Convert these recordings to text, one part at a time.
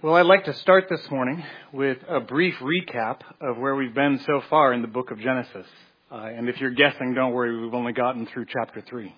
Well, I'd like to start this morning with a brief recap of where we've been so far in the book of Genesis. And if you're guessing, don't worry, we've only gotten through chapter 3.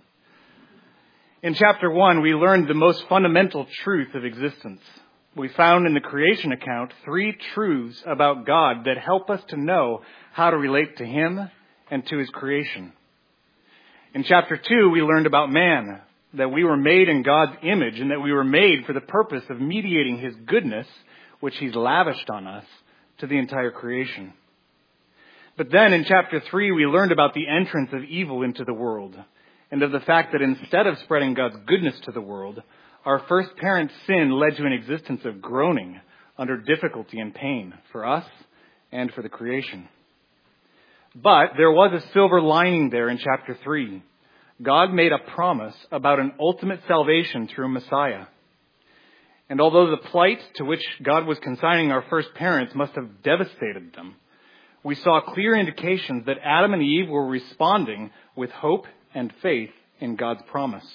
In chapter 1, we learned the most fundamental truth of existence. We found in the creation account 3 truths about God that help us to know how to relate to Him and to His creation. In chapter 2, we learned about man, that we were made in God's image and that we were made for the purpose of mediating His goodness, which He's lavished on us, to the entire creation. But then in chapter 3, we learned about the entrance of evil into the world and of the fact that instead of spreading God's goodness to the world, our first parent's sin led to an existence of groaning under difficulty and pain for us and for the creation. But there was a silver lining there in chapter 3. God made a promise about an ultimate salvation through Messiah. And although the plight to which God was consigning our first parents must have devastated them, we saw clear indications that Adam and Eve were responding with hope and faith in God's promise.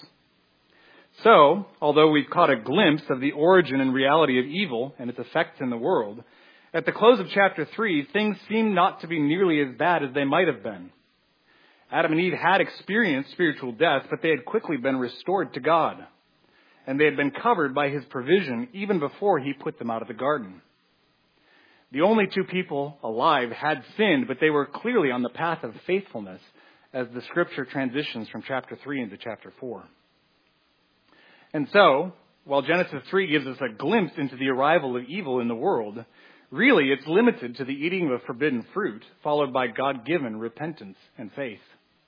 So, although we've caught a glimpse of the origin and reality of evil and its effects in the world, at the close of chapter 3, things seem not to be nearly as bad as they might have been. Adam and Eve had experienced spiritual death, but they had quickly been restored to God. And they had been covered by His provision even before He put them out of the garden. The only 2 people alive had sinned, but they were clearly on the path of faithfulness as the scripture transitions from chapter 3 into chapter 4. And so, while Genesis 3 gives us a glimpse into the arrival of evil in the world, really it's limited to the eating of forbidden fruit, followed by God-given repentance and faith.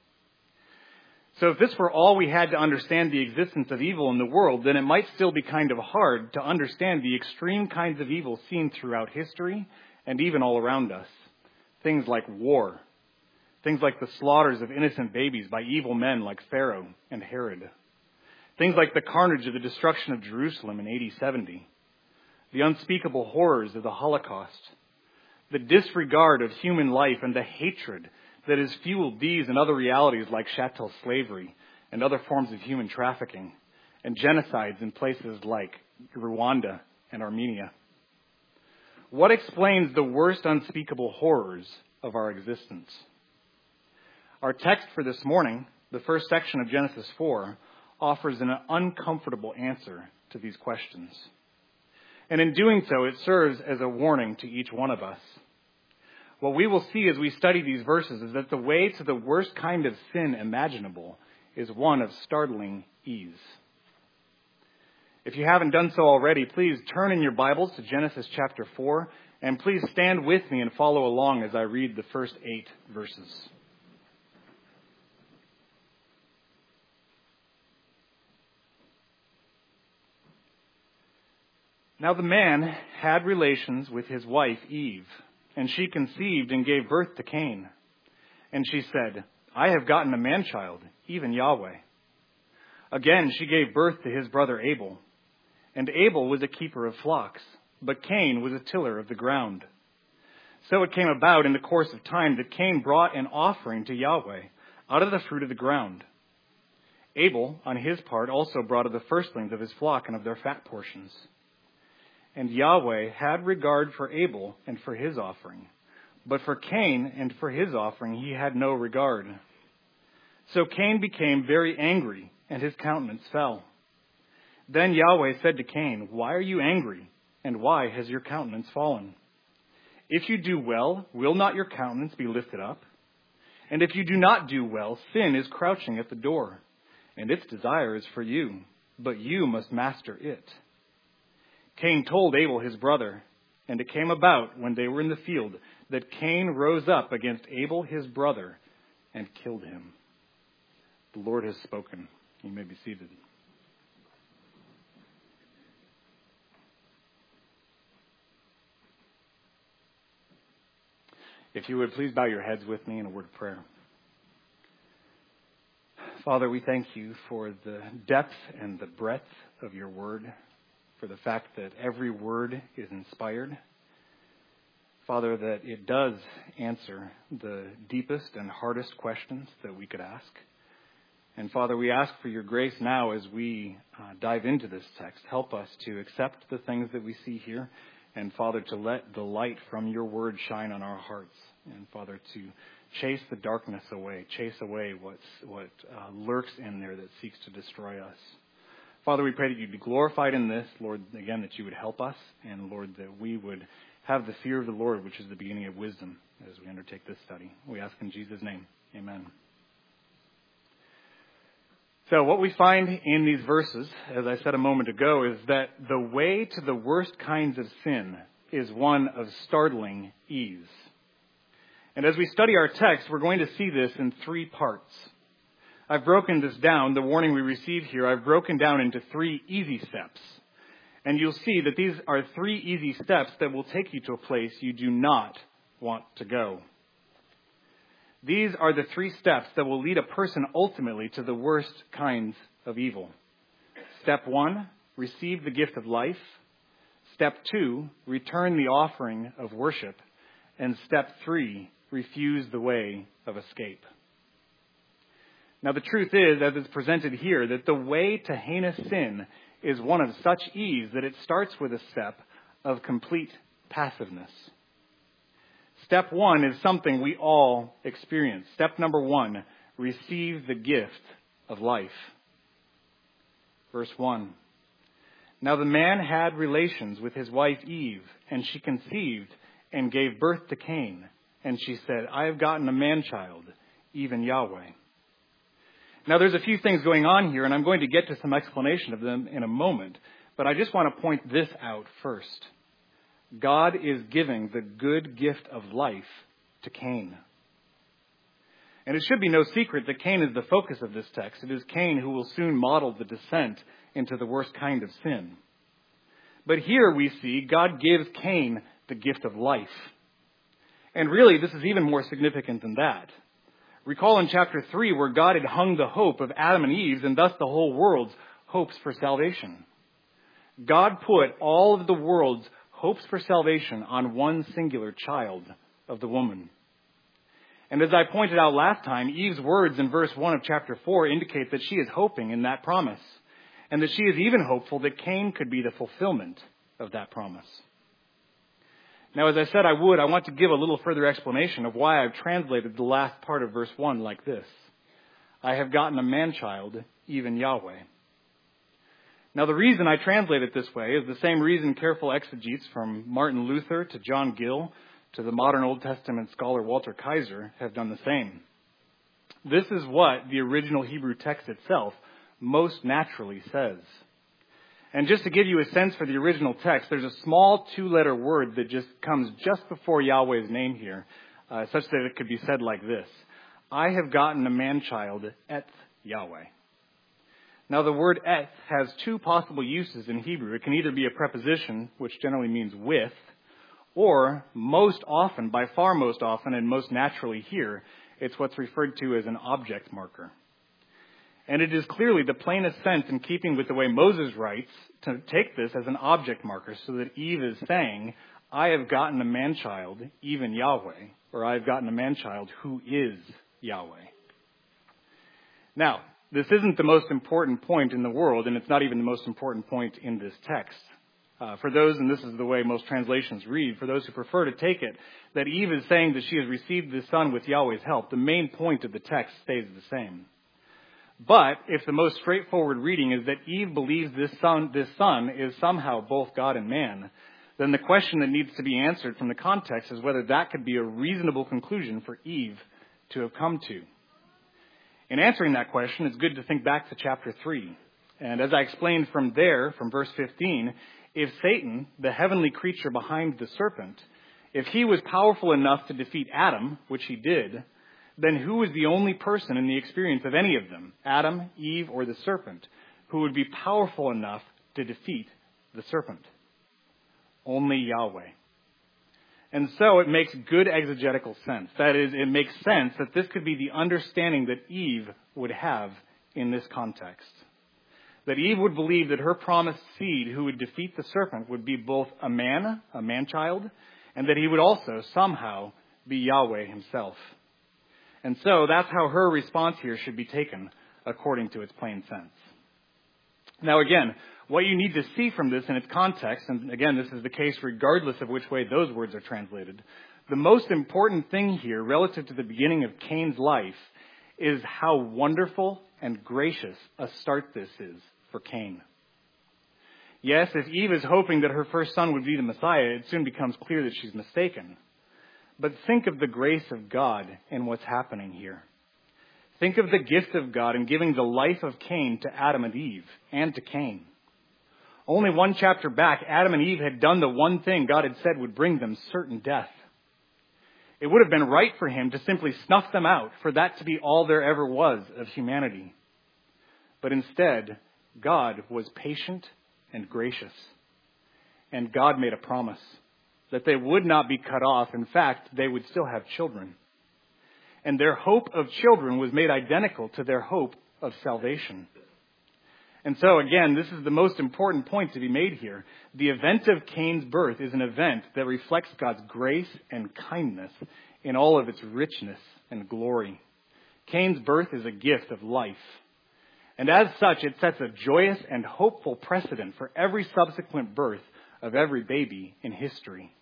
So if this were all we had to understand the existence of evil in the world, then it might still be kind of hard to understand the extreme kinds of evil seen throughout history and even all around us. Things like war. Things like the slaughters of innocent babies by evil men like Pharaoh and Herod. Things like the carnage of the destruction of Jerusalem in AD 70. The unspeakable horrors of the Holocaust. The disregard of human life and the hatred that has fueled these and other realities like chattel slavery and other forms of human trafficking and genocides in places like Rwanda and Armenia. What explains the worst unspeakable horrors of our existence? Our text for this morning, the first section of Genesis 4, offers an uncomfortable answer to these questions. And in doing so, it serves as a warning to each one of us. What we will see as we study these verses is that the way to the worst kind of sin imaginable is one of startling ease. If you haven't done so already, please turn in your Bibles to Genesis chapter 4, and please stand with me and follow along as I read the first 8 verses. Now the man had relations with his wife Eve, and she conceived and gave birth to Cain. And she said, I have gotten a man-child, even Yahweh. Again she gave birth to his brother Abel. And Abel was a keeper of flocks, but Cain was a tiller of the ground. So it came about in the course of time that Cain brought an offering to Yahweh out of the fruit of the ground. Abel, on his part, also brought of the firstlings of his flock and of their fat portions. And Yahweh had regard for Abel and for his offering, but for Cain and for his offering he had no regard. So Cain became very angry, and his countenance fell. Then Yahweh said to Cain, Why are you angry, and why has your countenance fallen? If you do well, will not your countenance be lifted up? And if you do not do well, sin is crouching at the door, and its desire is for you, but you must master it. Cain told Abel his brother, and it came about when they were in the field that Cain rose up against Abel his brother and killed him. The Lord has spoken. You may be seated. If you would please bow your heads with me in a word of prayer. Father, we thank you for the depth and the breadth of your word, for the fact that every word is inspired. Father, that it does answer the deepest and hardest questions that we could ask. And Father, we ask for your grace now as we dive into this text. Help us to accept the things that we see here. And Father, to let the light from your word shine on our hearts. And Father, to chase the darkness away. Chase away what lurks in there that seeks to destroy us. Father, we pray that you'd be glorified in this. Lord, again, that you would help us. And Lord, that we would have the fear of the Lord, which is the beginning of wisdom, as we undertake this study. We ask in Jesus' name. Amen. So what we find in these verses, as I said a moment ago, is that the way to the worst kinds of sin is one of startling ease. And as we study our text, we're going to see this in three parts. I've broken this down, the warning we receive here, I've broken down into 3 easy steps. And you'll see that these are 3 easy steps that will take you to a place you do not want to go. These are the 3 steps that will lead a person ultimately to the worst kinds of evil. Step 1, receive the gift of life. Step 2, return the offering of worship. And step 3, refuse the way of escape. Now the truth is, as it's presented here, that the way to heinous sin is one of such ease that it starts with a step of complete passiveness. Step 1 is something we all experience. Step number 1, receive the gift of life. Verse 1. Now the man had relations with his wife Eve, and she conceived and gave birth to Cain. And she said, I have gotten a man-child, even Yahweh. Now there's a few things going on here, and I'm going to get to some explanation of them in a moment. But I just want to point this out first. God is giving the good gift of life to Cain. And it should be no secret that Cain is the focus of this text. It is Cain who will soon model the descent into the worst kind of sin. But here we see God gives Cain the gift of life. And really, this is even more significant than that. Recall in chapter 3 where God had hung the hope of Adam and Eve's and thus the whole world's hopes for salvation. God put all of the world's hopes for salvation on one singular child of the woman. And as I pointed out last time, Eve's words in verse 1 of chapter 4 indicate that she is hoping in that promise, and that she is even hopeful that Cain could be the fulfillment of that promise. Now, as I said I want to give a little further explanation of why I've translated the last part of verse 1 like this. I have gotten a man-child, even Yahweh. Now, the reason I translate it this way is the same reason careful exegetes from Martin Luther to John Gill to the modern Old Testament scholar Walter Kaiser have done the same. This is what the original Hebrew text itself most naturally says. And just to give you a sense for the original text, there's a small 2-letter word that just comes just before Yahweh's name here, such that it could be said like this. I have gotten a man-child, et Yahweh. Now, the word et has 2 possible uses in Hebrew. It can either be a preposition, which generally means with, or most often, by far most often, and most naturally here, it's what's referred to as an object marker. And it is clearly the plainest sense in keeping with the way Moses writes to take this as an object marker so that Eve is saying, I have gotten a man-child, even Yahweh, or I have gotten a man-child who is Yahweh. Now, this isn't the most important point in the world, and it's not even the most important point in this text. For those, and this is the way most translations read, for those who prefer to take it, that Eve is saying that she has received the son with Yahweh's help, the main point of the text stays the same. But if the most straightforward reading is that Eve believes this son is somehow both God and man, then the question that needs to be answered from the context is whether that could be a reasonable conclusion for Eve to have come to. In answering that question, it's good to think back to chapter 3. And as I explained from there, from verse 15, if Satan, the heavenly creature behind the serpent, if he was powerful enough to defeat Adam, which he did, then who was the only person in the experience of any of them, Adam, Eve, or the serpent, who would be powerful enough to defeat the serpent? Only Yahweh. And so it makes good exegetical sense. That is, it makes sense that this could be the understanding that Eve would have in this context. That Eve would believe that her promised seed who would defeat the serpent would be both a man-child, and that he would also somehow be Yahweh himself. And so that's how her response here should be taken. according to its plain sense. Now again, what you need to see from this in its context, and again, this is the case regardless of which way those words are translated, the most important thing here relative to the beginning of Cain's life is how wonderful and gracious a start this is for Cain. Yes, if Eve is hoping that her first son would be the Messiah, it soon becomes clear that she's mistaken. But think of the grace of God in what's happening here. Think of the gift of God in giving the life of Cain to Adam and Eve and to Cain. Only one chapter back, Adam and Eve had done the one thing God had said would bring them certain death. It would have been right for him to simply snuff them out, for that to be all there ever was of humanity. But instead, God was patient and gracious. And God made a promise that they would not be cut off. In fact, they would still have children. And their hope of children was made identical to their hope of salvation. And so, again, this is the most important point to be made here. The event of Cain's birth is an event that reflects God's grace and kindness in all of its richness and glory. Cain's birth is a gift of life. And as such, it sets a joyous and hopeful precedent for every subsequent birth of every baby in history.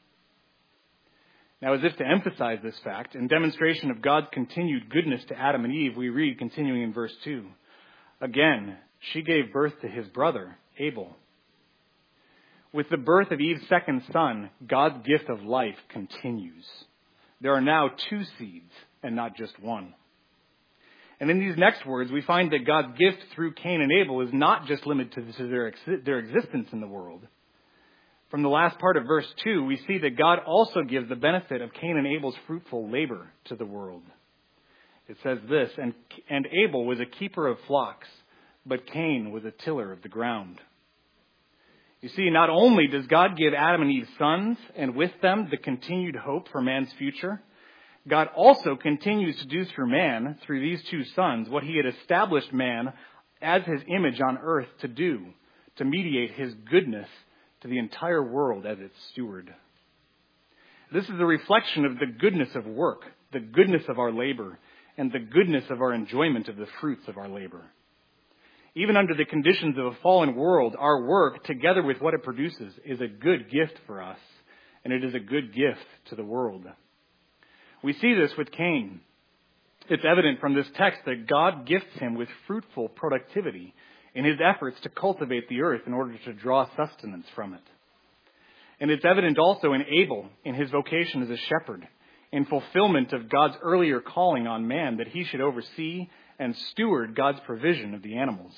Now, as if to emphasize this fact, in demonstration of God's continued goodness to Adam and Eve, we read, continuing in verse 2, again, she gave birth to his brother, Abel. With the birth of Eve's second son, God's gift of life continues. There are now two seeds and not just one. And in these next words, we find that God's gift through Cain and Abel is not just limited to their existence in the world. From the last part of verse 2, we see that God also gives the benefit of Cain and Abel's fruitful labor to the world. It says this, and Abel was a keeper of flocks, but Cain was a tiller of the ground. You see, not only does God give Adam and Eve sons, and with them the continued hope for man's future, God also continues to do through man, through these two sons, what he had established man as his image on earth to do, to mediate his goodness to the entire world as its steward. This is a reflection of the goodness of work, the goodness of our labor, and the goodness of our enjoyment of the fruits of our labor. Even under the conditions of a fallen world, our work, together with what it produces, is a good gift for us, and it is a good gift to the world. We see this with Cain. It's evident from this text that God gifts him with fruitful productivity in his efforts to cultivate the earth in order to draw sustenance from it. And it's evident also in Abel, in his vocation as a shepherd, in fulfillment of God's earlier calling on man that he should oversee and steward God's provision of the animals.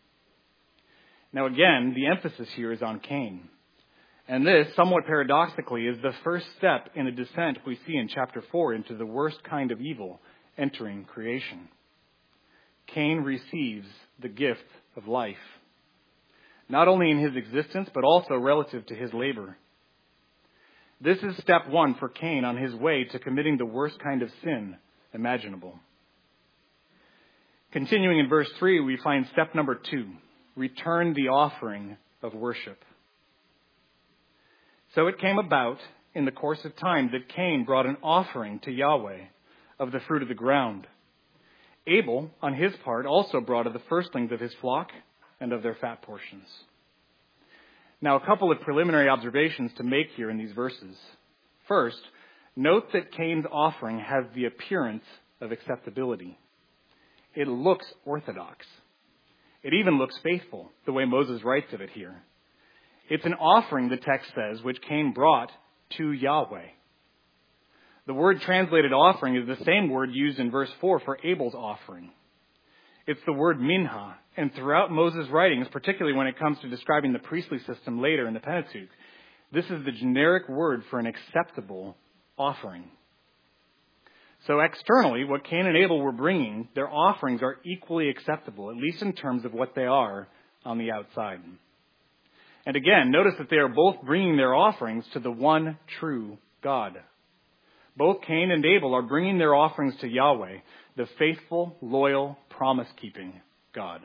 Now again, the emphasis here is on Cain. And this, somewhat paradoxically, is the first step in a descent we see in chapter 4 into the worst kind of evil entering creation. Cain receives the gift of life, not only in his existence, but also relative to his labor. This is step one for Cain on his way to committing the worst kind of sin imaginable. Continuing in verse 3, we find step number 2, return the offering of worship. So it came about in the course of time that Cain brought an offering to Yahweh of the fruit of the ground. Abel, on his part, also brought of the firstlings of his flock and of their fat portions. Now, a couple of preliminary observations to make here in these verses. First, note that Cain's offering has the appearance of acceptability. It looks orthodox. It even looks faithful, the way Moses writes of it here. It's an offering, the text says, which Cain brought to Yahweh. The word translated offering is the same word used in verse 4 for Abel's offering. It's the word minha, and throughout Moses' writings, particularly when it comes to describing the priestly system later in the Pentateuch, this is the generic word for an acceptable offering. So externally, what Cain and Abel were bringing, their offerings are equally acceptable, at least in terms of what they are on the outside. And again, notice that they are both bringing their offerings to the one true God. Both Cain and Abel are bringing their offerings to Yahweh, the faithful, loyal, promise-keeping God.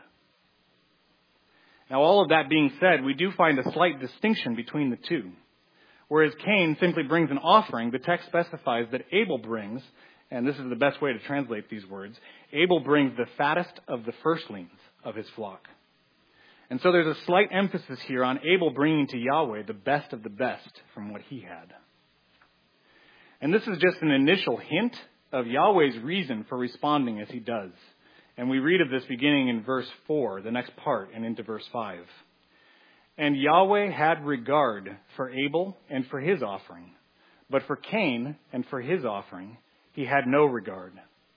Now, all of that being said, we do find a slight distinction between the two. Whereas Cain simply brings an offering, the text specifies that Abel brings and this is the best way to translate these words, Abel brings the fattest of the firstlings of his flock. And so there's a slight emphasis here on Abel bringing to Yahweh the best of the best from what he had. And this is just an initial hint of Yahweh's reason for responding as he does. And we read of this beginning in verse 4, the next part, and into verse 5. And Yahweh had regard for Abel and for his offering, but for Cain and for his offering he had no regard.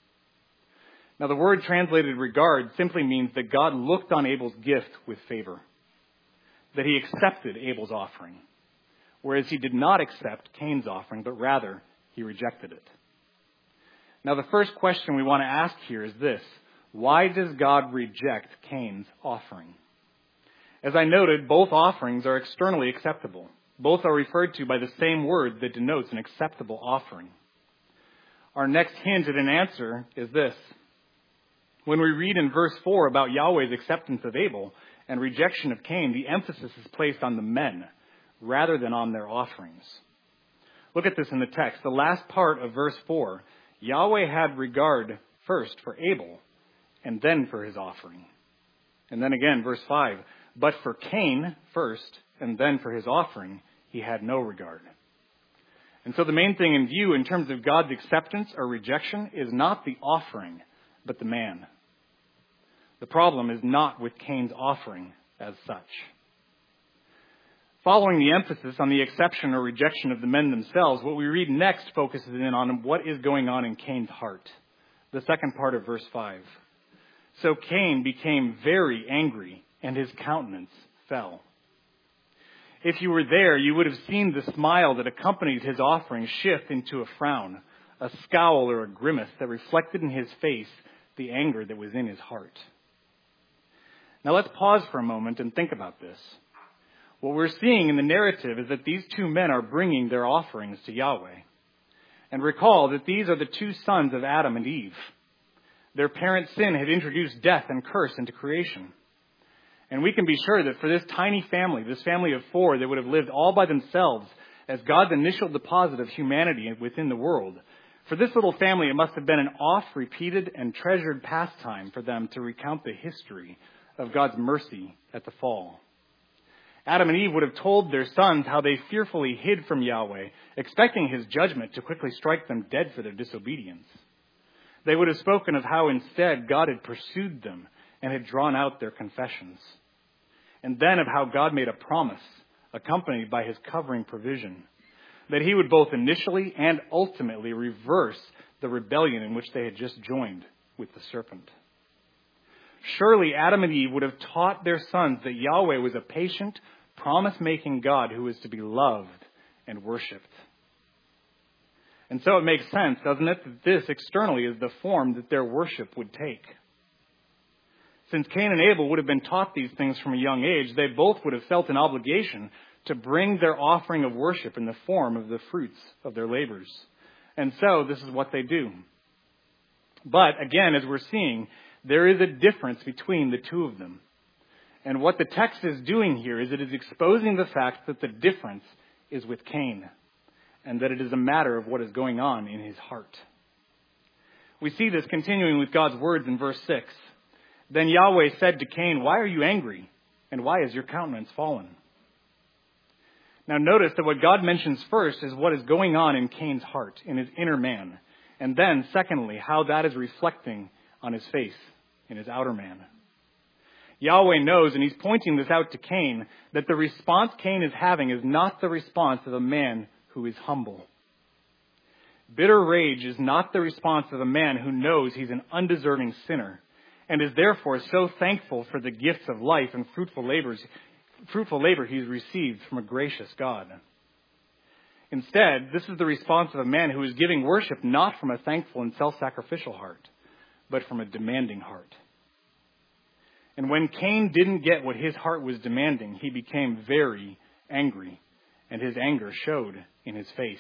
Now the word translated regard simply means that God looked on Abel's gift with favor, that he accepted Abel's offering, whereas he did not accept Cain's offering, but rather he rejected it. Now the first question we want to ask here is this: why does God reject Cain's offering? As I noted, both offerings are externally acceptable. Both are referred to by the same word that denotes an acceptable offering. Our next hint at an answer is this. When we read in verse 4 about Yahweh's acceptance of Abel and rejection of Cain, the emphasis is placed on the men rather than on their offerings. Look at this in the text. The last part of verse 4, Yahweh had regard first for Abel and then for his offering. And then again, verse 5, but for Cain first and then for his offering, he had no regard. And so the main thing in view in terms of God's acceptance or rejection is not the offering, but the man. The problem is not with Cain's offering as such. Following the emphasis on the acception or rejection of the men themselves, what we read next focuses in on what is going on in Cain's heart. The second part of verse 5. So Cain became very angry, and his countenance fell. If you were there, you would have seen the smile that accompanied his offering shift into a frown, a scowl or a grimace that reflected in his face the anger that was in his heart. Now let's pause for a moment and think about this. What we're seeing in the narrative is that these two men are bringing their offerings to Yahweh. And recall that these are the two sons of Adam and Eve. Their parent sin had introduced death and curse into creation. And we can be sure that for this tiny family, this family of four that would have lived all by themselves as God's initial deposit of humanity within the world, for this little family, it must have been an oft-repeated and treasured pastime for them to recount the history of God's mercy at the fall. Adam and Eve would have told their sons how they fearfully hid from Yahweh, expecting his judgment to quickly strike them dead for their disobedience. They would have spoken of how instead God had pursued them and had drawn out their confessions. And then of how God made a promise, accompanied by his covering provision, that he would both initially and ultimately reverse the rebellion in which they had just joined with the serpent. Surely Adam and Eve would have taught their sons that Yahweh was a patient, promise-making God who was to be loved and worshipped. And so it makes sense, doesn't it, that this externally is the form that their worship would take. Since Cain and Abel would have been taught these things from a young age, they both would have felt an obligation to bring their offering of worship in the form of the fruits of their labors. And so this is what they do. But again, as we're seeing, there is a difference between the two of them. And what the text is doing here is it is exposing the fact that the difference is with Cain, and that it is a matter of what is going on in his heart. We see this continuing with God's words in verse 6. Then Yahweh said to Cain, "Why are you angry? And why is your countenance fallen?" Now notice that what God mentions first is what is going on in Cain's heart, in his inner man. And then, secondly, how that is reflecting on his face, in his outer man. Yahweh knows, and he's pointing this out to Cain, that the response Cain is having is not the response of a man who is humble. Bitter rage is not the response of a man who knows he's an undeserving sinner and is therefore so thankful for the gifts of life and fruitful labor he's received from a gracious God. Instead, this is the response of a man who is giving worship not from a thankful and self-sacrificial heart, but from a demanding heart. And when Cain didn't get what his heart was demanding, he became very angry, and his anger showed in his face.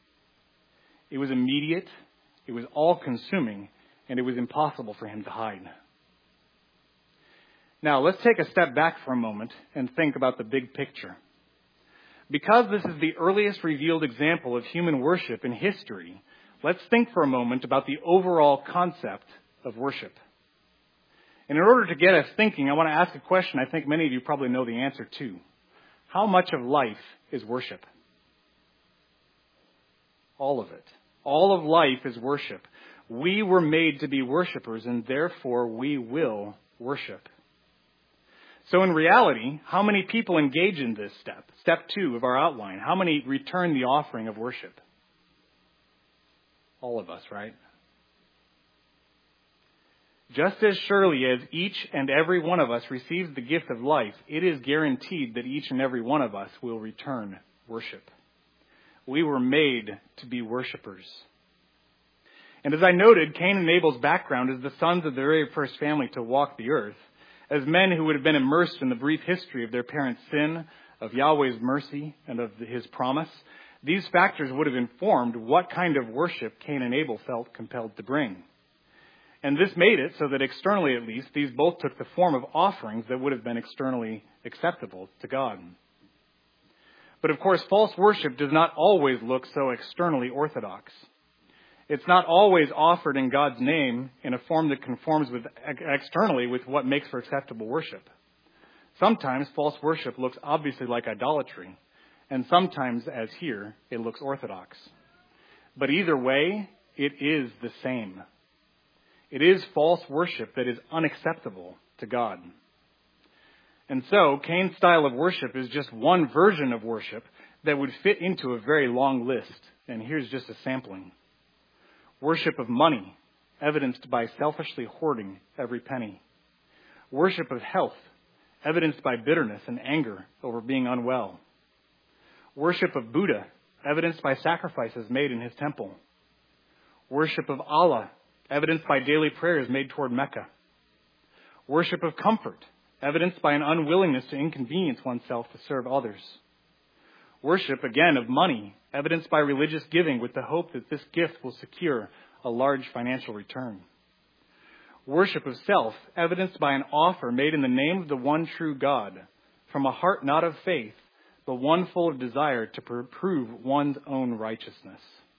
It was immediate, it was all-consuming, and it was impossible for him to hide. Now, let's take a step back for a moment and think about the big picture. Because this is the earliest revealed example of human worship in history, let's think for a moment about the overall concept of worship. And in order to get us thinking, I want to ask a question I think many of you probably know the answer to. How much of life is worship? All of it. All of life is worship. We were made to be worshipers, and therefore we will worship. So in reality, how many people engage in this step? Step 2 of our outline. How many return the offering of worship? All of us, right? Just as surely as each and every one of us receives the gift of life, it is guaranteed that each and every one of us will return worship. We were made to be worshipers. And as I noted, Cain and Abel's background as the sons of the very first family to walk the earth, as men who would have been immersed in the brief history of their parents' sin, of Yahweh's mercy, and of His promise, these factors would have informed what kind of worship Cain and Abel felt compelled to bring. And this made it so that externally at least, these both took the form of offerings that would have been externally acceptable to God. But of course, false worship does not always look so externally orthodox. It's not always offered in God's name in a form that conforms externally with what makes for acceptable worship. Sometimes false worship looks obviously like idolatry, and sometimes, as here, it looks orthodox. But either way, it is the same. It is false worship that is unacceptable to God. And so, Cain's style of worship is just one version of worship that would fit into a very long list. And here's just a sampling. Worship of money, evidenced by selfishly hoarding every penny. Worship of health, evidenced by bitterness and anger over being unwell. Worship of Buddha, evidenced by sacrifices made in his temple. Worship of Allah, evidenced by daily prayers made toward Mecca. Worship of comfort, evidenced by an unwillingness to inconvenience oneself to serve others. Worship, again, of money, evidenced by religious giving with the hope that this gift will secure a large financial return. Worship of self, evidenced by an offer made in the name of the one true God, from a heart not of faith, but one full of desire to prove one's own righteousness.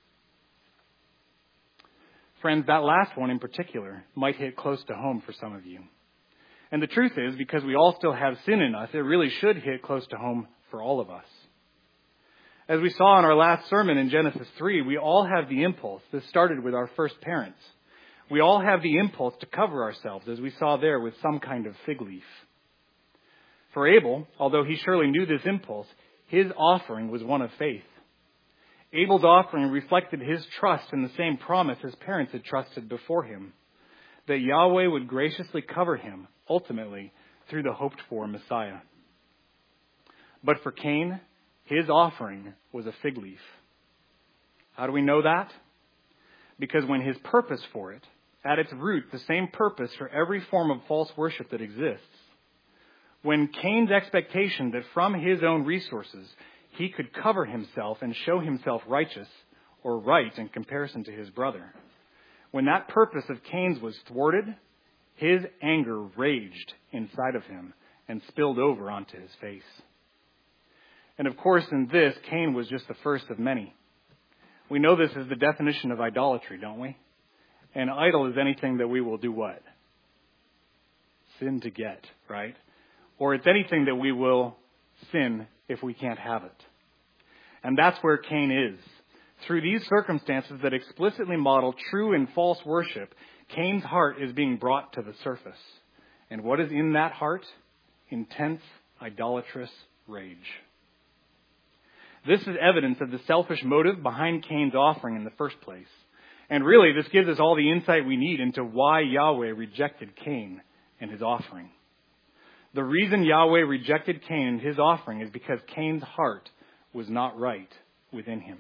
Friends, that last one in particular might hit close to home for some of you. And the truth is, because we all still have sin in us, it really should hit close to home for all of us. As we saw in our last sermon in Genesis 3, we all have the impulse. This started with our first parents. We all have the impulse to cover ourselves, as we saw there, with some kind of fig leaf. For Abel, although he surely knew this impulse, his offering was one of faith. Abel's offering reflected his trust in the same promise his parents had trusted before him, that Yahweh would graciously cover him, ultimately, through the hoped-for Messiah. But for Cain, his offering was a fig leaf. How do we know that? Because when his purpose for it, at its root, the same purpose for every form of false worship that exists, when Cain's expectation that from his own resources he could cover himself and show himself righteous or right in comparison to his brother, when that purpose of Cain's was thwarted, his anger raged inside of him and spilled over onto his face. And of course, in this, Cain was just the first of many. We know this is the definition of idolatry, don't we? An idol is anything that we will do what? Sin to get, right? Or it's anything that we will sin if we can't have it. And that's where Cain is. Through these circumstances that explicitly model true and false worship, Cain's heart is being brought to the surface. And what is in that heart? Intense, idolatrous rage. This is evidence of the selfish motive behind Cain's offering in the first place. And really, this gives us all the insight we need into why Yahweh rejected Cain and his offering. The reason Yahweh rejected Cain and his offering is because Cain's heart was not right within him.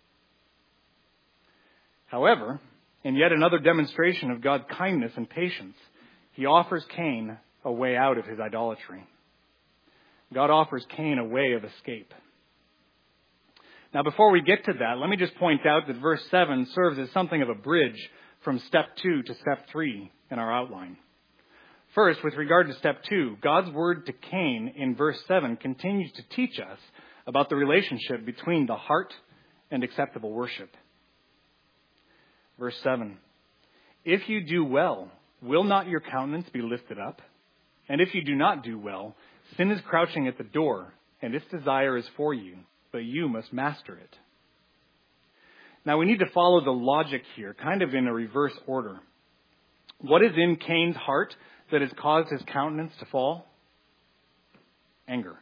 However, in yet another demonstration of God's kindness and patience, he offers Cain a way out of his idolatry. God offers Cain a way of escape. Now, before we get to that, let me just point out that verse 7 serves as something of a bridge from step 2 to step 3 in our outline. First, with regard to step 2, God's word to Cain in verse 7 continues to teach us about the relationship between the heart and acceptable worship. Verse 7. If you do well, will not your countenance be lifted up? And if you do not do well, sin is crouching at the door, and its desire is for you, but you must master it. Now we need to follow the logic here, kind of in a reverse order. What is in Cain's heart that has caused his countenance to fall? Anger.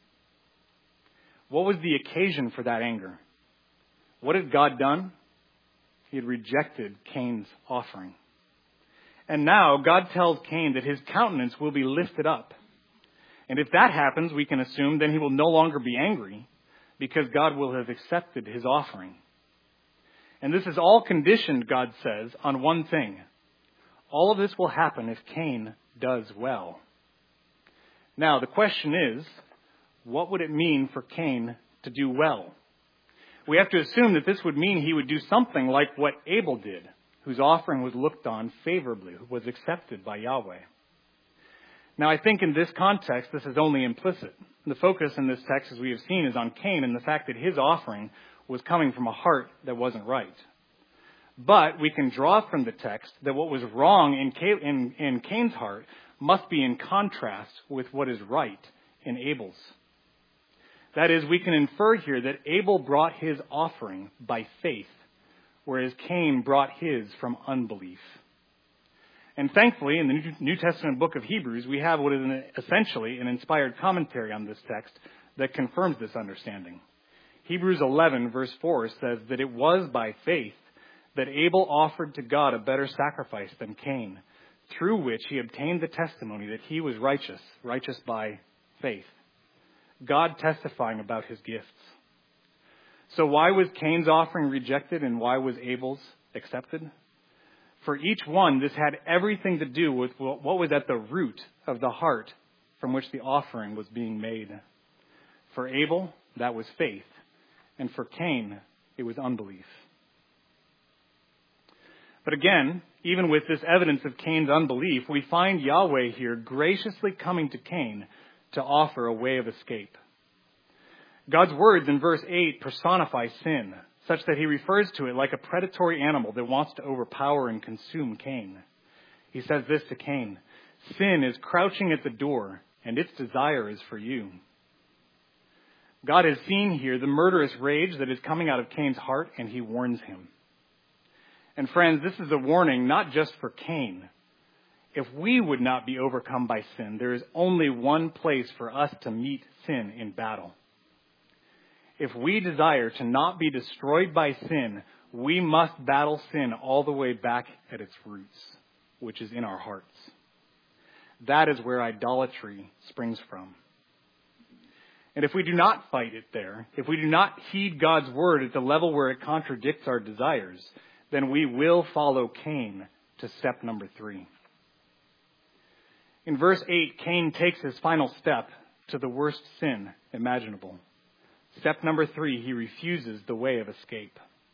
What was the occasion for that anger? What had God done? He had rejected Cain's offering. And now God tells Cain that his countenance will be lifted up. And if that happens, we can assume then he will no longer be angry because God will have accepted his offering. And this is all conditioned, God says, on one thing. All of this will happen if Cain does well. Now, the question is, what would it mean for Cain to do well? We have to assume that this would mean he would do something like what Abel did, whose offering was looked on favorably, was accepted by Yahweh. Now, I think in this context, this is only implicit. The focus in this text, as we have seen, is on Cain and the fact that his offering was coming from a heart that wasn't right. But we can draw from the text that what was wrong in Cain's heart must be in contrast with what is right in Abel's. That is, we can infer here that Abel brought his offering by faith, whereas Cain brought his from unbelief. And thankfully, in the New Testament book of Hebrews, we have what is essentially an inspired commentary on this text that confirms this understanding. Hebrews 11, verse 4 says that it was by faith that Abel offered to God a better sacrifice than Cain, through which he obtained the testimony that he was righteous by faith. God testifying about his gifts. So why was Cain's offering rejected and why was Abel's accepted? For each one, this had everything to do with what was at the root of the heart from which the offering was being made. For Abel, that was faith. And for Cain, it was unbelief. But again, even with this evidence of Cain's unbelief, we find Yahweh here graciously coming to Cain to offer a way of escape. God's words in verse 8 personify sin, such that he refers to it like a predatory animal that wants to overpower and consume Cain. He says this to Cain, "Sin is crouching at the door, and its desire is for you." God has seen here the murderous rage that is coming out of Cain's heart, and he warns him. And friends, this is a warning not just for Cain. If we would not be overcome by sin, there is only one place for us to meet sin in battle. If we desire to not be destroyed by sin, we must battle sin all the way back at its roots, which is in our hearts. That is where idolatry springs from. And if we do not fight it there, if we do not heed God's word at the level where it contradicts our desires, then we will follow Cain to step number 3. In verse 8, Cain takes his final step to the worst sin imaginable. Step number 3, he refuses the way of escape.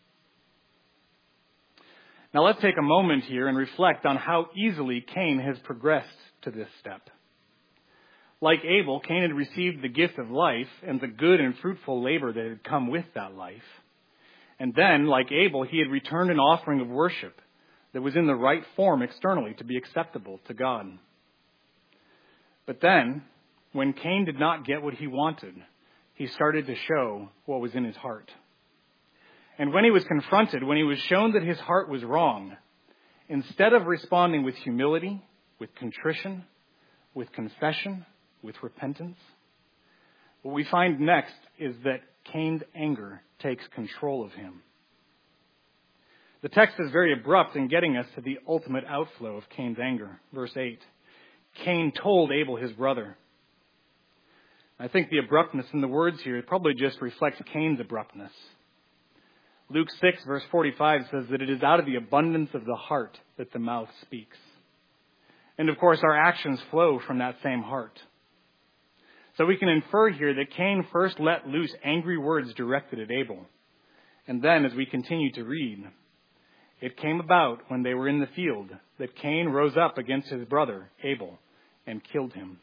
Now let's take a moment here and reflect on how easily Cain has progressed to this step. Like Abel, Cain had received the gift of life and the good and fruitful labor that had come with that life. And then, like Abel, he had returned an offering of worship that was in the right form externally to be acceptable to God. But then, when Cain did not get what he wanted, he started to show what was in his heart. And when he was confronted, when he was shown that his heart was wrong, instead of responding with humility, with contrition, with confession, with repentance, what we find next is that Cain's anger takes control of him. The text is very abrupt in getting us to the ultimate outflow of Cain's anger. Verse 8. Cain told Abel his brother. I think the abruptness in the words here probably just reflects Cain's abruptness. Luke 6, verse 45 says that it is out of the abundance of the heart that the mouth speaks. And of course, our actions flow from that same heart. So we can infer here that Cain first let loose angry words directed at Abel. And then, as we continue to read, it came about when they were in the field that Cain rose up against his brother Abel and killed him.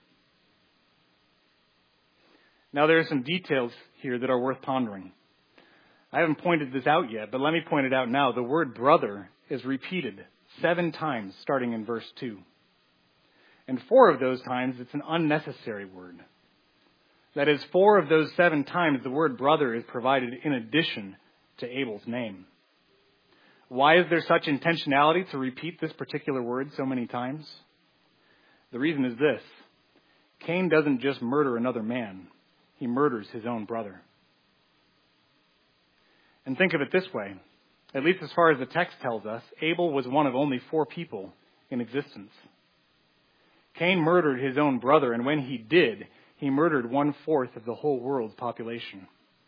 Now, there are some details here that are worth pondering. I haven't pointed this out yet, but let me point it out now. The word brother is repeated 7 times, starting in verse 2. And 4 of those times, it's an unnecessary word. That is, 4 of those 7 times, the word brother is provided in addition to Abel's name. Why is there such intentionality to repeat this particular word so many times? The reason is this. Cain doesn't just murder another man. He murders his own brother. And think of it this way. At least as far as the text tells us, Abel was one of only 4 people in existence. Cain murdered his own brother, and when he did, he murdered 1/4 of the whole world's population.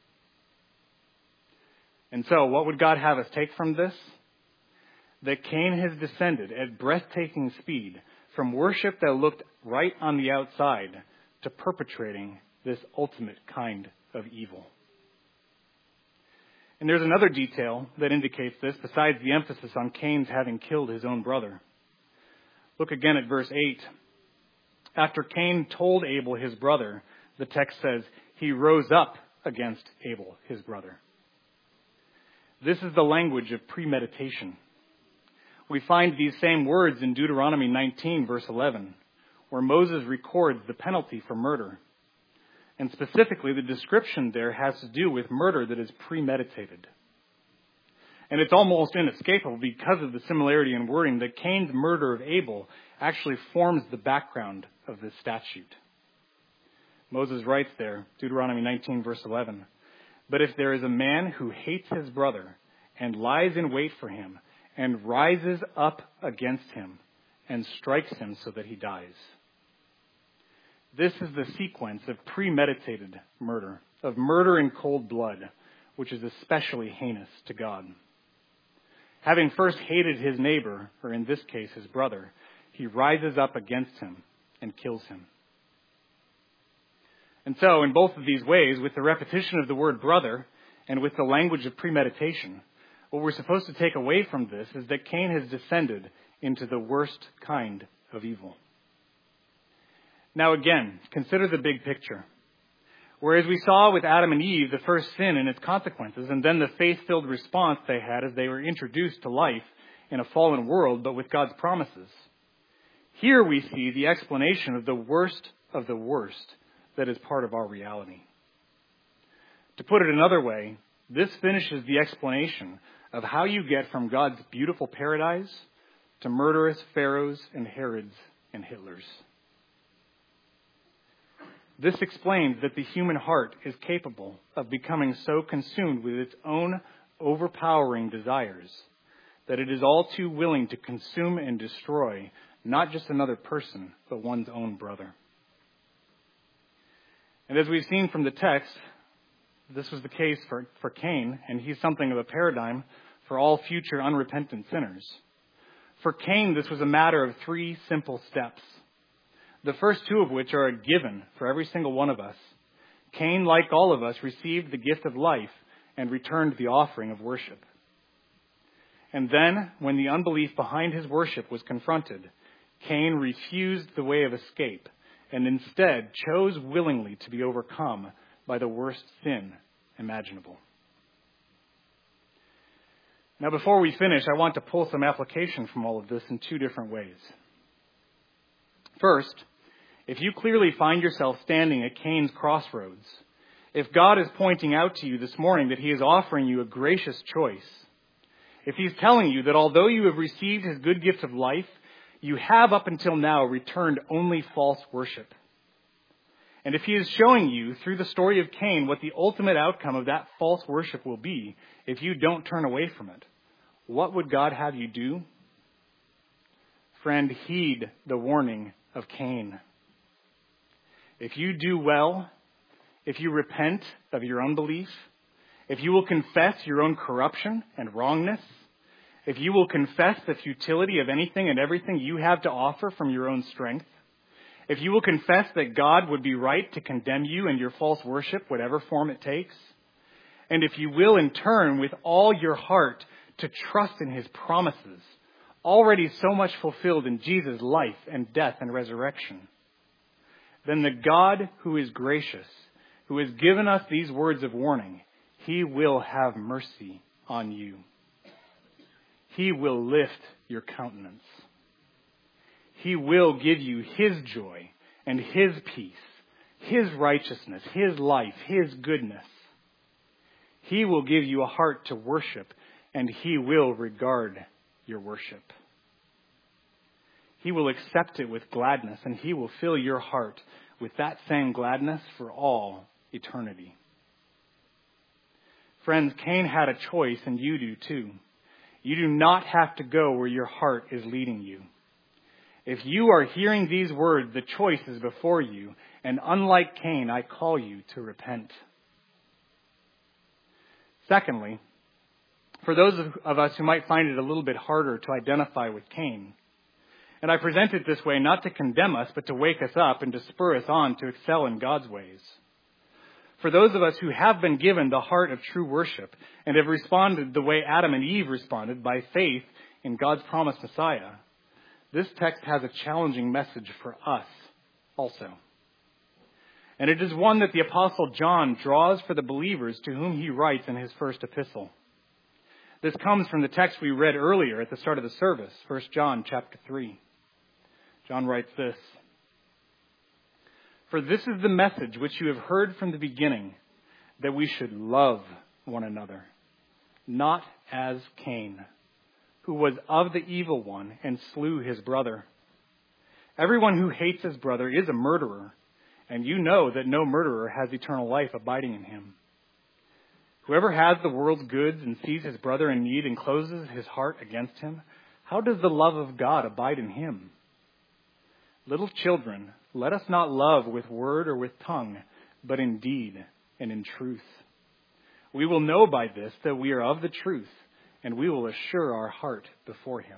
And so, what would God have us take from this? That Cain has descended at breathtaking speed from worship that looked right on the outside to perpetrating this ultimate kind of evil. And there's another detail that indicates this besides the emphasis on Cain's having killed his own brother. Look again at verse 8. After Cain told Abel his brother, the text says, he rose up against Abel, his brother. This is the language of premeditation. We find these same words in Deuteronomy 19, verse 11, where Moses records the penalty for murder. And specifically, the description there has to do with murder that is premeditated. And it's almost inescapable because of the similarity in wording that Cain's murder of Abel actually forms the background of this statute. Moses writes there, Deuteronomy 19, verse 11, "But if there is a man who hates his brother and lies in wait for him and rises up against him and strikes him so that he dies." This is the sequence of premeditated murder, of murder in cold blood, which is especially heinous to God. Having first hated his neighbor, or in this case his brother, he rises up against him and kills him. And so, in both of these ways, with the repetition of the word brother and with the language of premeditation, what we're supposed to take away from this is that Cain has descended into the worst kind of evil. Now again, consider the big picture. Whereas we saw with Adam and Eve the first sin and its consequences, and then the faith-filled response they had as they were introduced to life in a fallen world, but with God's promises. Here we see the explanation of the worst that is part of our reality. To put it another way, this finishes the explanation of how you get from God's beautiful paradise to murderous Pharaohs and Herods and Hitlers. This explains that the human heart is capable of becoming so consumed with its own overpowering desires that it is all too willing to consume and destroy not just another person, but one's own brother. And as we've seen from the text, this was the case for Cain, and he's something of a paradigm for all future unrepentant sinners. For Cain, this was a matter of 3 simple steps. The first 2 of which are a given for every single one of us. Cain, like all of us, received the gift of life and returned the offering of worship. And then, when the unbelief behind his worship was confronted, Cain refused the way of escape and instead chose willingly to be overcome by the worst sin imaginable. Now, before we finish, I want to pull some application from all of this in 2 different ways. First, if you clearly find yourself standing at Cain's crossroads, if God is pointing out to you this morning that he is offering you a gracious choice, if he's telling you that although you have received his good gift of life, you have up until now returned only false worship. And if he is showing you through the story of Cain what the ultimate outcome of that false worship will be if you don't turn away from it, what would God have you do? Friend, heed the warning of Cain. If you do well, if you repent of your unbelief, if you will confess your own corruption and wrongness, if you will confess the futility of anything and everything you have to offer from your own strength, if you will confess that God would be right to condemn you and your false worship, whatever form it takes, and if you will in turn with all your heart to trust in his promises, already so much fulfilled in Jesus' life and death and resurrection, then the God who is gracious, who has given us these words of warning, he will have mercy on you. He will lift your countenance. He will give you His joy and His peace, His righteousness, His life, His goodness. He will give you a heart to worship, and He will regard your worship. He will accept it with gladness, and He will fill your heart with that same gladness for all eternity. Friends, Cain had a choice, and you do too. You do not have to go where your heart is leading you. If you are hearing these words, the choice is before you, and unlike Cain, I call you to repent. Secondly, for those of us who might find it a little bit harder to identify with Cain, and I present it this way not to condemn us, but to wake us up and to spur us on to excel in God's ways. For those of us who have been given the heart of true worship and have responded the way Adam and Eve responded, by faith in God's promised Messiah, this text has a challenging message for us also. And it is one that the Apostle John draws for the believers to whom he writes in his first epistle. This comes from the text we read earlier at the start of the service, 1 John chapter 3. John writes this: "For this is the message which you have heard from the beginning, that we should love one another, not as Cain, who was of the evil one and slew his brother. Everyone who hates his brother is a murderer, and you know that no murderer has eternal life abiding in him. Whoever has the world's goods and sees his brother in need and closes his heart against him, how does the love of God abide in him? Little children, let us not love with word or with tongue, but in deed and in truth. We will know by this that we are of the truth, and we will assure our heart before Him."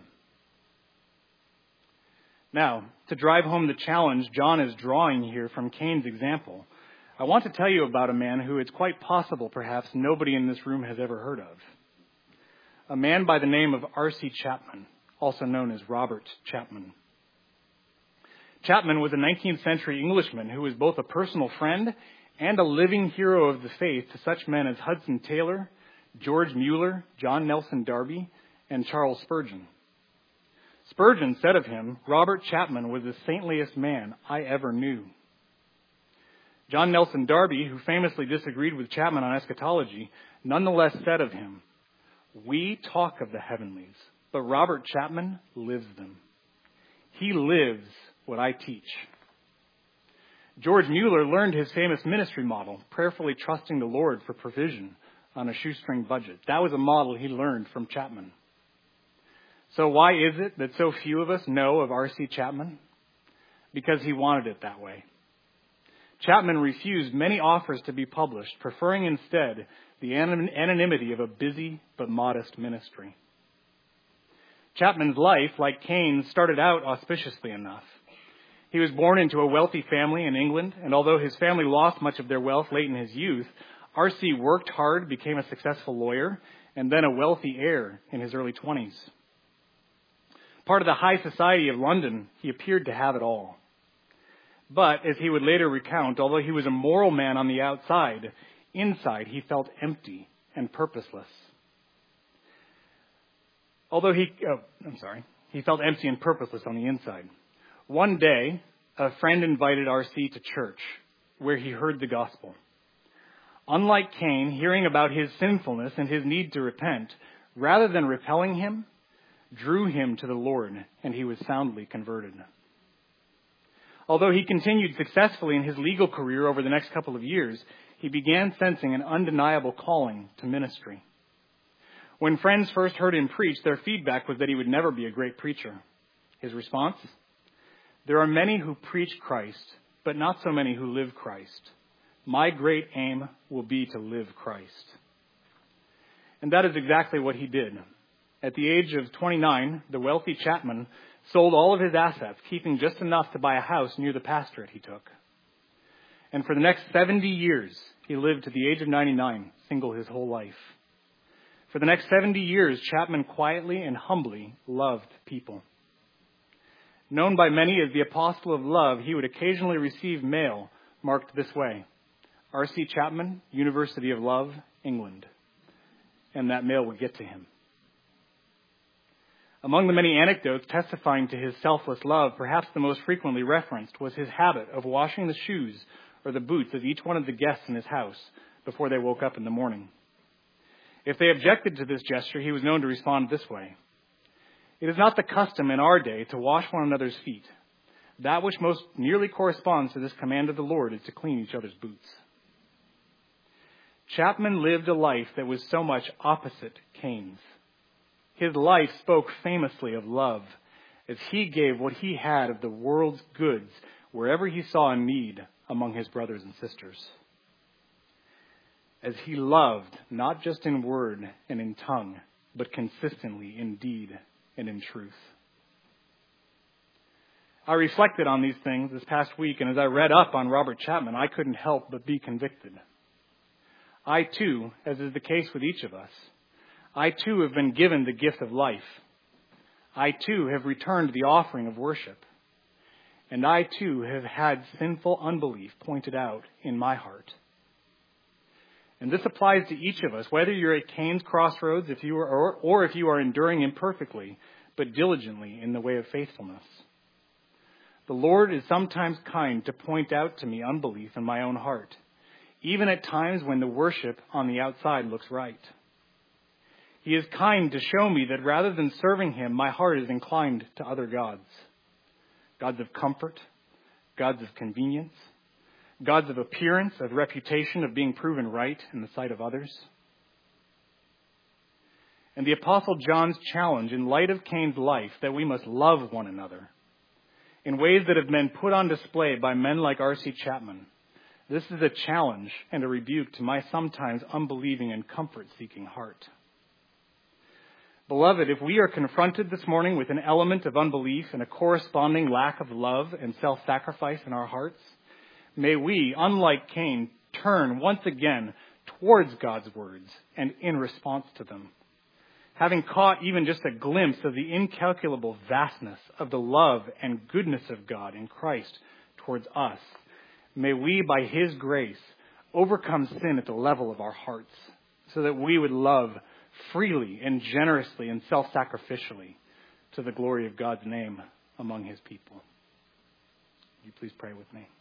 Now, to drive home the challenge John is drawing here from Cain's example, I want to tell you about a man who it's quite possible perhaps nobody in this room has ever heard of. A man by the name of R.C. Chapman, also known as Robert Chapman. Chapman was a 19th century Englishman who was both a personal friend and a living hero of the faith to such men as Hudson Taylor, George Mueller, John Nelson Darby, and Charles Spurgeon. Spurgeon said of him, "Robert Chapman was the saintliest man I ever knew." John Nelson Darby, who famously disagreed with Chapman on eschatology, nonetheless said of him, "We talk of the heavenlies, but Robert Chapman lives them. He lives what I teach." George Mueller learned his famous ministry model, prayerfully trusting the Lord for provision on a shoestring budget. That was a model he learned from Chapman. So why is it that so few of us know of R.C. Chapman? Because he wanted it that way. Chapman refused many offers to be published, preferring instead the anonymity of a busy but modest ministry. Chapman's life, like Cain's, started out auspiciously enough. He was born into a wealthy family in England, and although his family lost much of their wealth late in his youth, R.C. worked hard, became a successful lawyer, and then a wealthy heir in his early 20s. Part of the high society of London, he appeared to have it all. But, as he would later recount, although he was a moral man on the outside, inside he felt empty and purposeless. He felt empty and purposeless on the inside. One day, a friend invited R.C. to church, where he heard the gospel. Unlike Cain, hearing about his sinfulness and his need to repent, rather than repelling him, drew him to the Lord, and he was soundly converted. Although he continued successfully in his legal career over the next couple of years, he began sensing an undeniable calling to ministry. When friends first heard him preach, their feedback was that he would never be a great preacher. His response? "There are many who preach Christ, but not so many who live Christ. My great aim will be to live Christ." And that is exactly what he did. At the age of 29, the wealthy Chapman sold all of his assets, keeping just enough to buy a house near the pastorate he took. And for the next 70 years, he lived to the age of 99, single his whole life. For the next 70 years, Chapman quietly and humbly loved people. Known by many as the Apostle of Love, he would occasionally receive mail marked this way: R.C. Chapman, University of Love, England. And that mail would get to him. Among the many anecdotes testifying to his selfless love, perhaps the most frequently referenced was his habit of washing the shoes or the boots of each one of the guests in his house before they woke up in the morning. If they objected to this gesture, he was known to respond this way: "It is not the custom in our day to wash one another's feet. That which most nearly corresponds to this command of the Lord is to clean each other's boots." Chapman lived a life that was so much opposite Cain's. His life spoke famously of love, as he gave what he had of the world's goods wherever he saw a need among his brothers and sisters. As he loved, not just in word and in tongue, but consistently in deed and in truth. I reflected on these things this past week, and as I read up on Robert Chapman, I couldn't help but be convicted. I too, as is the case with each of us, I too have been given the gift of life. I too have returned the offering of worship. And I too have had sinful unbelief pointed out in my heart. And this applies to each of us, whether you're at Cain's crossroads, if you are, or if you are enduring imperfectly, but diligently in the way of faithfulness. The Lord is sometimes kind to point out to me unbelief in my own heart, even at times when the worship on the outside looks right. He is kind to show me that rather than serving him, my heart is inclined to other gods. Gods of comfort, gods of convenience, gods of appearance, of reputation, of being proven right in the sight of others. And the Apostle John's challenge in light of Cain's life that we must love one another in ways that have been put on display by men like R.C. Chapman. This is a challenge and a rebuke to my sometimes unbelieving and comfort-seeking heart. Beloved, if we are confronted this morning with an element of unbelief and a corresponding lack of love and self-sacrifice in our hearts, may we, unlike Cain, turn once again towards God's words and in response to them. Having caught even just a glimpse of the incalculable vastness of the love and goodness of God in Christ towards us, may we, by his grace, overcome sin at the level of our hearts, so that we would love freely and generously and self-sacrificially to the glory of God's name among his people. Would you please pray with me?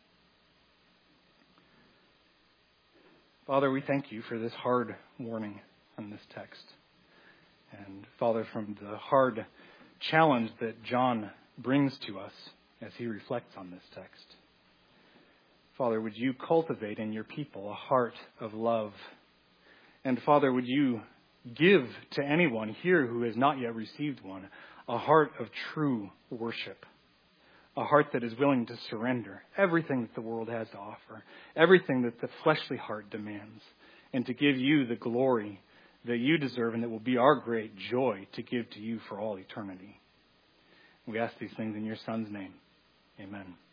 Father, we thank you for this hard warning on this text. And Father, from the hard challenge that John brings to us as he reflects on this text. Father, would you cultivate in your people a heart of love? And Father, would you give to anyone here who has not yet received one a heart of true worship, a heart that is willing to surrender everything that the world has to offer, everything that the fleshly heart demands, and to give you the glory that you deserve and that will be our great joy to give to you for all eternity. We ask these things in your Son's name. Amen.